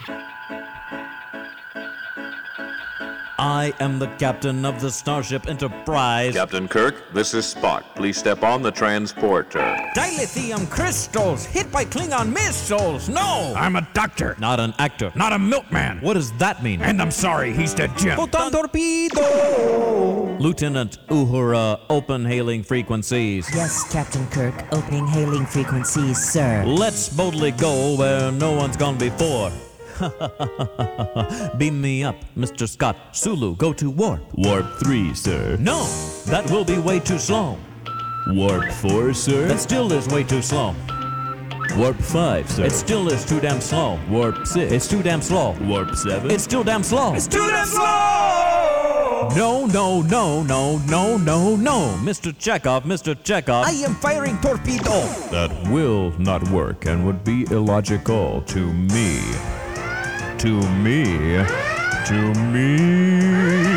I am the captain of the Starship Enterprise. Captain Kirk, this is Spock. Please step on the transporter. Dilithium crystals hit by Klingon missiles. No! I'm a doctor, Not an actor. not a milkman. What does that mean? And I'm sorry, he's dead, Jim. Photon torpedo! Lieutenant Uhura, open hailing frequencies. Yes, Captain Kirk, opening hailing frequencies, sir. Let's boldly go where no one's gone before. Beam me up, Mr. Scott. Sulu, go to warp. Warp 3, sir. No, that will be way too slow. Warp 4, sir. That still is way too slow. Warp 5, sir. It still is too damn slow. Warp 6. It's too damn slow. Warp 7. It's still damn slow. It's too damn slow! No, no, no, no, no, no, no. Mr. Chekhov, Mr. Chekhov. I am firing torpedo. That will not work and would be illogical to me. To me. To me.